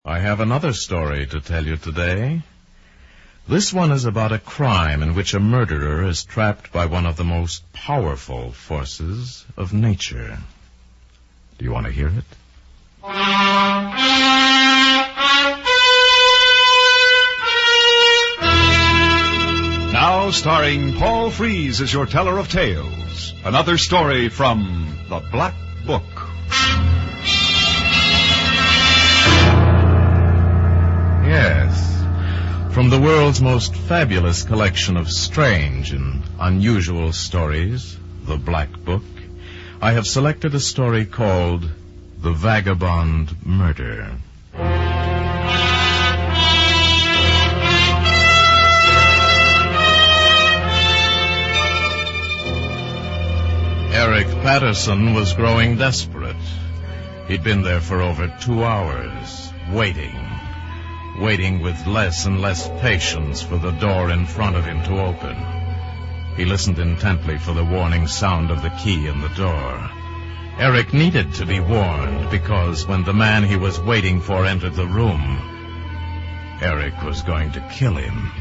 I have another story to tell you today. This one is about a crime in which a murderer is trapped by one of the most powerful forces of nature. Do you want to hear it? Now starring Paul Frees as your teller of tales. Another story from The Black Book. Yes. From the world's most fabulous collection of strange and unusual stories, The Black Book, I have selected a story called The Vagabond Murder. Eric Patterson was growing desperate. He'd been there for over 2 hours, waiting with less and less patience for the door in front of him to open. He listened intently for the warning sound of the key in the door. Eric needed to be warned because when the man he was waiting for entered the room, Eric was going to kill him.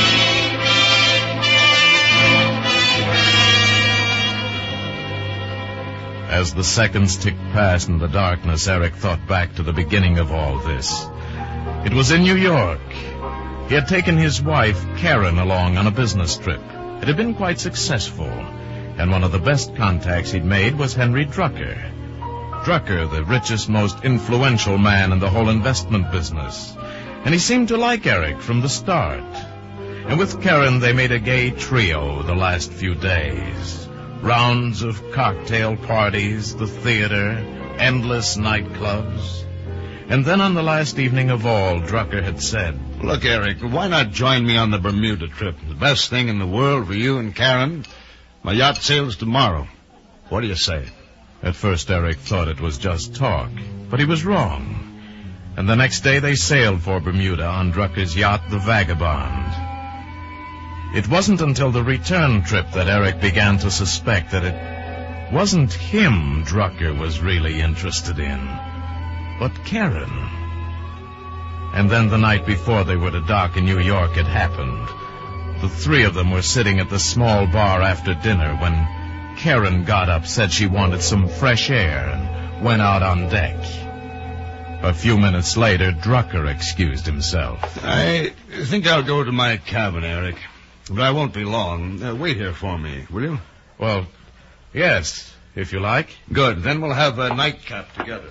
As the seconds ticked past in the darkness, Eric thought back to the beginning of all this. It was in New York. He had taken his wife, Karen, along on a business trip. It had been quite successful, and one of the best contacts he'd made was Henry Drucker. Drucker, the richest, most influential man in the whole investment business. And he seemed to like Eric from the start. And with Karen, they made a gay trio the last few days. Rounds of cocktail parties, the theater, endless nightclubs. And then on the last evening of all, Drucker had said, "Look, Eric, why not join me on the Bermuda trip? The best thing in the world for you and Karen. My yacht sails tomorrow. What do you say?" At first, Eric thought it was just talk, but he was wrong. And the next day they sailed for Bermuda on Drucker's yacht, the Vagabond. It wasn't until the return trip that Eric began to suspect that it wasn't him Drucker was really interested in, but Karen. And then the night before they were to dock in New York, it happened. The three of them were sitting at the small bar after dinner when Karen got up, said she wanted some fresh air, and went out on deck. A few minutes later, Drucker excused himself. "I think I'll go to my cabin, Eric. But I won't be long. Wait here for me, will you?" "Well, yes, if you like." "Good. Then we'll have a nightcap together."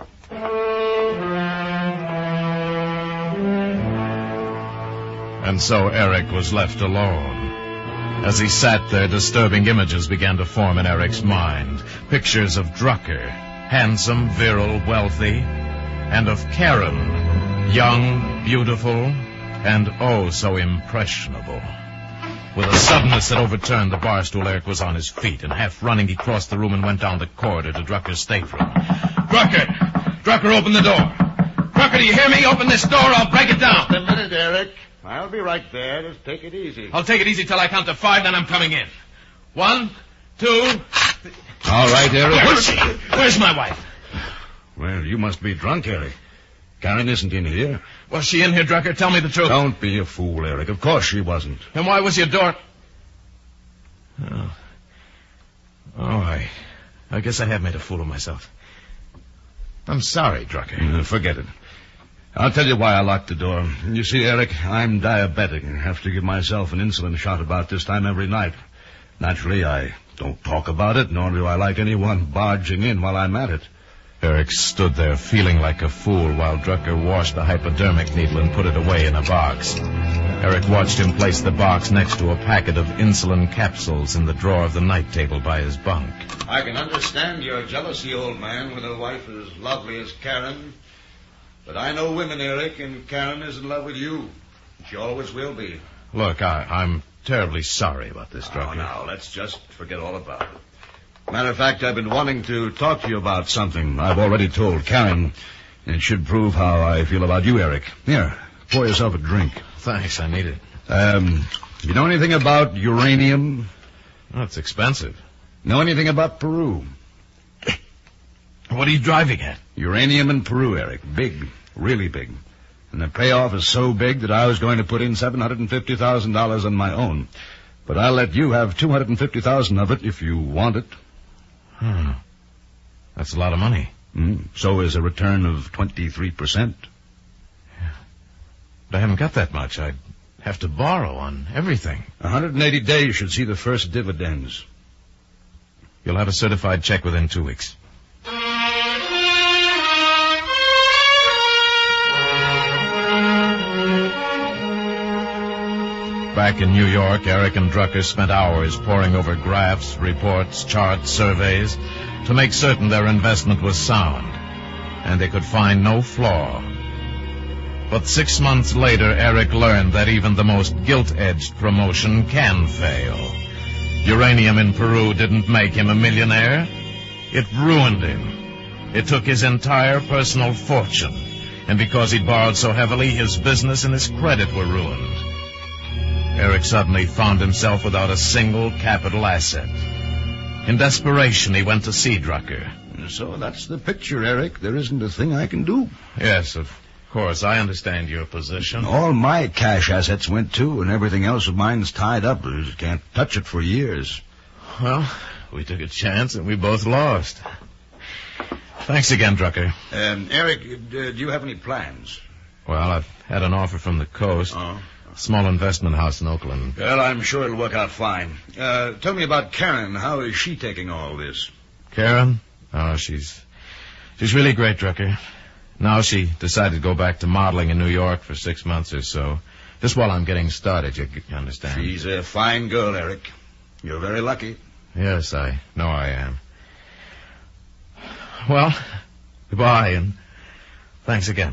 And so Eric was left alone. As he sat there, disturbing images began to form in Eric's mind. Pictures of Drucker, handsome, virile, wealthy, and of Karen, young, beautiful, and oh so impressionable. With a suddenness that overturned the bar stool, Eric was on his feet, and half running, he crossed the room and went down the corridor to Drucker's stateroom. Drucker, open the door. Drucker, do you hear me? Open this door, I'll break it down. Just a minute, Eric. I'll be right there. Just take it easy. I'll take it easy till I count to 5, then I'm coming in. 1, 2... All right, Eric. Where's she? Where's my wife? Well, you must be drunk, Eric. Karen isn't in here. Was she in here, Drucker? Tell me the truth. Don't be a fool, Eric. Of course she wasn't. Then why was your door... I guess I have made a fool of myself. I'm sorry, Drucker. Forget it. I'll tell you why I locked the door. You see, Eric, I'm diabetic and have to give myself an insulin shot about this time every night. Naturally, I don't talk about it, nor do I like anyone barging in while I'm at it. Eric stood there feeling like a fool while Drucker washed the hypodermic needle and put it away in a box. Eric watched him place the box next to a packet of insulin capsules in the drawer of the night table by his bunk. I can understand your jealousy, old man, with a wife as lovely as Karen. But I know women, Eric, and Karen is in love with you. She always will be. Look, I'm terribly sorry about this, Drucker. Oh, now, let's just forget all about it. Matter of fact, I've been wanting to talk to you about something. I've already told Karen. It should prove how I feel about you, Eric. Here, pour yourself a drink. Thanks, I need it. You know anything about uranium? Oh, it's expensive. Know anything about Peru? What are you driving at? Uranium in Peru, Eric. Big. Really big. And the payoff is so big that I was going to put in $750,000 on my own. But I'll let you have $250,000 of it if you want it. That's a lot of money. So is a return of 23%. But I haven't got that much. I'd have to borrow on everything. 180 days should see the first dividends. You'll have a certified check within 2 weeks. Back in New York, Eric and Drucker spent hours poring over graphs, reports, charts, surveys to make certain their investment was sound, and they could find no flaw. But 6 months later, Eric learned that even the most gilt-edged promotion can fail. Uranium in Peru didn't make him a millionaire. It ruined him. It took his entire personal fortune, and because he'd borrowed so heavily, his business and his credit were ruined. Eric suddenly found himself without a single capital asset. In desperation, he went to see Drucker. So that's the picture, Eric. There isn't a thing I can do. Yes, of course, I understand your position. All my cash assets went too, and everything else of mine's tied up. I just can't touch it for years. Well, we took a chance and we both lost. Thanks again, Drucker. Eric, do you have any plans? Well, I've had an offer from the coast. Oh. A small investment house in Oakland. Well, I'm sure it'll work out fine. Tell me about Karen. How is she taking all this? Karen? Oh, she's really great, Drucker. Now she decided to go back to modeling in New York for 6 months or so. Just while I'm getting started, you understand. She's a fine girl, Eric. You're very lucky. Yes, I know I am. Well, goodbye, and thanks again.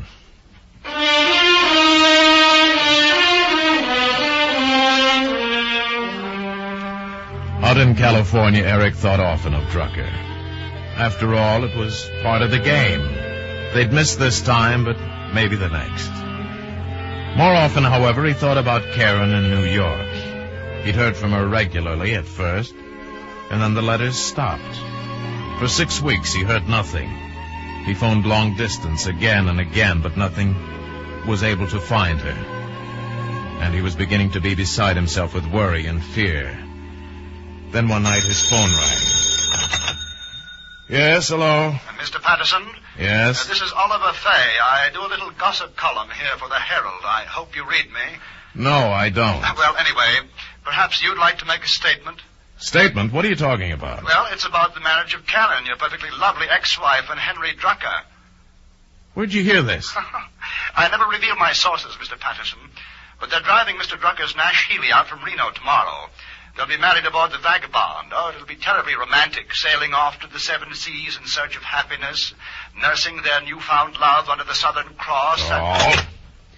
Out in California, Eric thought often of Drucker. After all, it was part of the game. They'd missed this time, but maybe the next. More often, however, he thought about Karen in New York. He'd heard from her regularly at first, and then the letters stopped. For 6 weeks, he heard nothing. He phoned long distance again and again, but nothing was able to find her. And he was beginning to be beside himself with worry and fear. Then one night his phone rang. Yes, hello? Mr. Patterson? Yes? This is Oliver Fay. I do a little gossip column here for the Herald. I hope you read me. No, I don't. Well, anyway, perhaps you'd like to make a statement. Statement? What are you talking about? Well, it's about the marriage of Karen, your perfectly lovely ex-wife, and Henry Drucker. Where'd you hear this? I never reveal my sources, Mr. Patterson, but they're driving Mr. Drucker's Nash Healy out from Reno tomorrow. They'll be married aboard the Vagabond. Oh, it'll be terribly romantic, sailing off to the 7 seas in search of happiness, nursing their newfound love under the Southern Cross. Oh.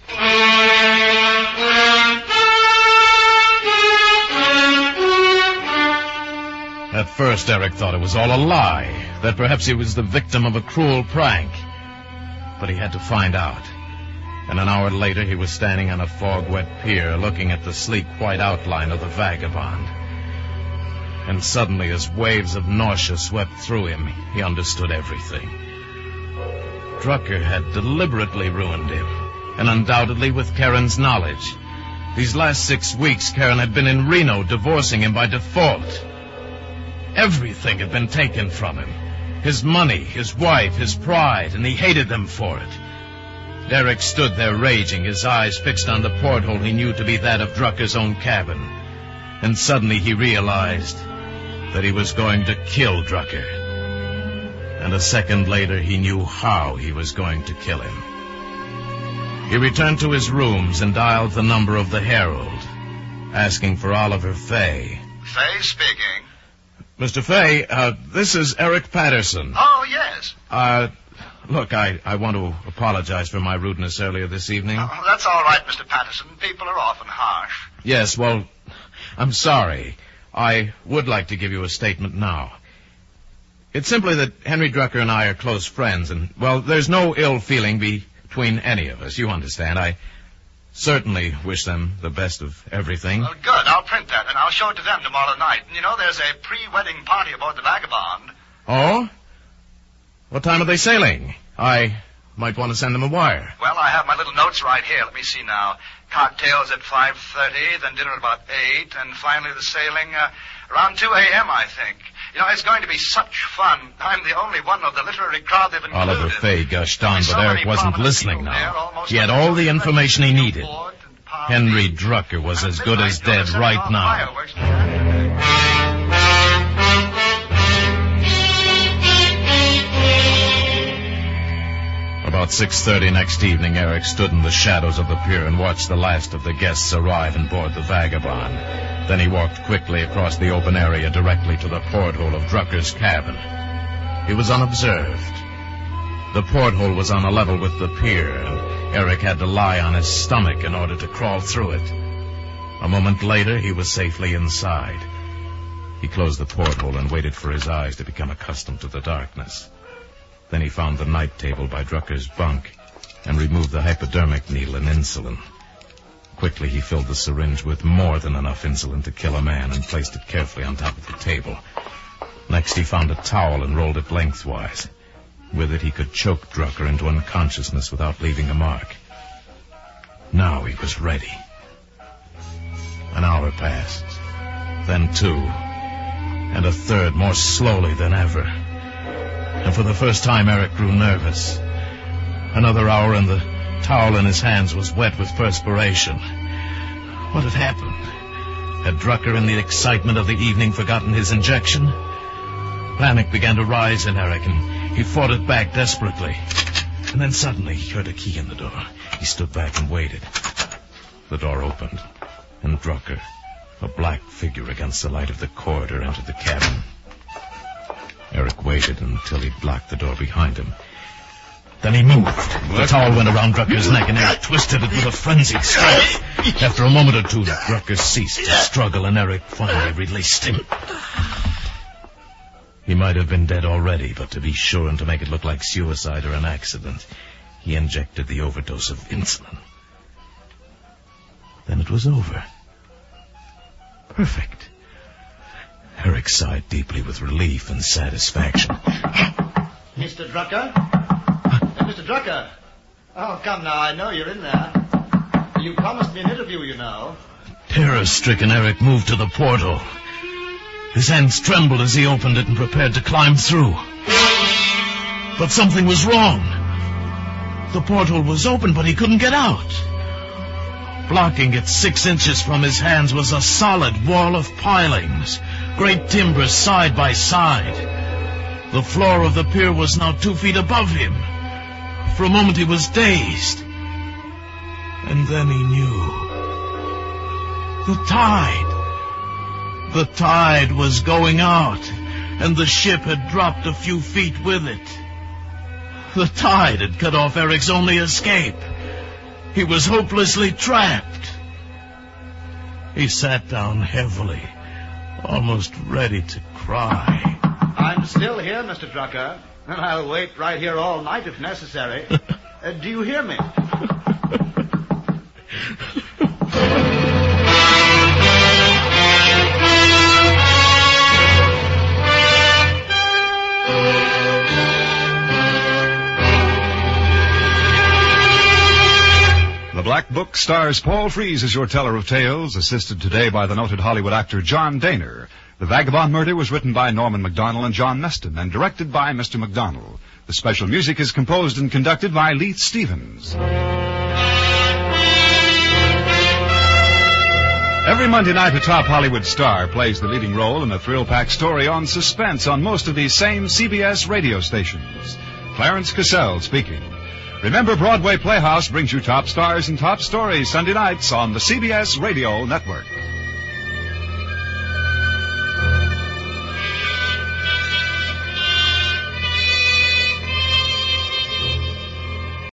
At first, Eric thought it was all a lie, that perhaps he was the victim of a cruel prank. But he had to find out. And an hour later, he was standing on a fog-wet pier, looking at the sleek white outline of the Vagabond. And suddenly, as waves of nausea swept through him, he understood everything. Drucker had deliberately ruined him, and undoubtedly with Karen's knowledge. These last 6 weeks, Karen had been in Reno, divorcing him by default. Everything had been taken from him. His money, his wife, his pride, and he hated them for it. Eric stood there raging, his eyes fixed on the porthole he knew to be that of Drucker's own cabin. And suddenly he realized that he was going to kill Drucker. And a second later he knew how he was going to kill him. He returned to his rooms and dialed the number of the Herald, asking for Oliver Fay. Fay speaking. Mr. Fay, this is Eric Patterson. Oh, yes. Look, I want to apologize for my rudeness earlier this evening. Oh, that's all right, Mr. Patterson. People are often harsh. Yes, well, I'm sorry. I would like to give you a statement now. It's simply that Henry Drucker and I are close friends, and, well, there's no ill feeling between any of us. You understand. I certainly wish them the best of everything. Well, good. I'll print that, and I'll show it to them tomorrow night. And, you know, there's a pre-wedding party aboard the Vagabond. Oh? What time are they sailing? I Might want to send him a wire. Well, I have my little notes right here. Let me see now. Cocktails at 5:30, then dinner at about 8, and finally the sailing around 2 a.m., I think. You know, it's going to be such fun. I'm the only one of the literary crowd they've included. Oliver Fay gushed on, but Eric wasn't listening now. He had all the information he needed. Henry Drucker was as good as dead right now. About 6:30 next evening, Eric stood in the shadows of the pier and watched the last of the guests arrive and board the Vagabond. Then he walked quickly across the open area directly to the porthole of Drucker's cabin. He was unobserved. The porthole was on a level with the pier, and Eric had to lie on his stomach in order to crawl through it. A moment later, he was safely inside. He closed the porthole and waited for his eyes to become accustomed to the darkness. Then he found the night table by Drucker's bunk and removed the hypodermic needle and insulin. Quickly, he filled the syringe with more than enough insulin to kill a man and placed it carefully on top of the table. Next, he found a towel and rolled it lengthwise. With it, he could choke Drucker into unconsciousness without leaving a mark. Now he was ready. An hour passed, then 2, and a third more slowly than ever. And for the first time, Eric grew nervous. Another hour, and the towel in his hands was wet with perspiration. What had happened? Had Drucker, in the excitement of the evening, forgotten his injection? Panic began to rise in Eric, and he fought it back desperately. And then suddenly he heard a key in the door. He stood back and waited. The door opened, and Drucker, a black figure against the light of the corridor, entered the cabin. Eric waited until he'd blocked the door behind him. Then he moved. The towel went around Drucker's neck, and Eric twisted it with a frenzied strength. After a moment or two, Drucker ceased to struggle, and Eric finally released him. He might have been dead already, but to be sure and to make it look like suicide or an accident, he injected the overdose of insulin. Then it was over. Perfect. Eric sighed deeply with relief and satisfaction. Mr. Drucker? Mr. Drucker! Oh, come now, I know you're in there. You promised me an interview, you know. Terror-stricken, Eric moved to the portal. His hands trembled as he opened it and prepared to climb through. But something was wrong. The portal was open, but he couldn't get out. Blocking it 6 inches from his hands was a solid wall of pilings, great timbers side by side. The floor of the pier was now 2 feet above him. For a moment he was dazed. And then he knew. The tide was going out, and the ship had dropped a few feet with it. The tide had cut off Eric's only escape. He was hopelessly trapped. He sat down heavily, almost ready to cry. I'm still here, Mr. Drucker, and I'll wait right here all night if necessary. Do you hear me? The Black Book stars Paul Frees as your teller of tales, assisted today by the noted Hollywood actor John Dehner. The Vagabond Murder was written by Norman Macdonnell and John Meston and directed by Mr. Macdonnell. The special music is composed and conducted by Leith Stevens. Every Monday night, a top Hollywood star plays the leading role in a thrill-packed story on suspense on most of these same CBS radio stations. Clarence Cassell speaking. Remember, Broadway Playhouse brings you top stars and top stories Sunday nights on the CBS Radio Network.